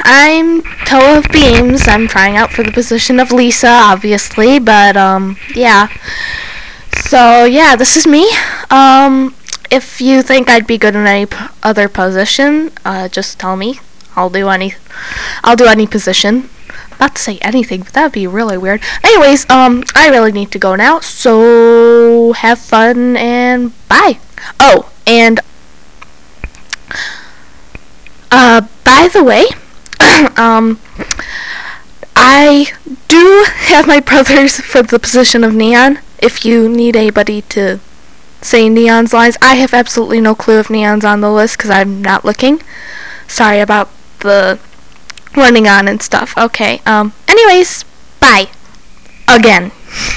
I'm Toe of Beams. I'm trying out for the position of Lisa, obviously, but, yeah. So, yeah, this is me. If you think I'd be good in any other position, just tell me. I'll do any position. Not to say anything, but that would be really weird. Anyways, I really need to go now, so have fun and bye. Oh, and, by the way, I do have my brothers for the position of Neon. If you need anybody to say Neon's lines, I have absolutely no clue if Neon's on the list because I'm not looking. Sorry about the running on and stuff. Okay, anyways, bye. Again.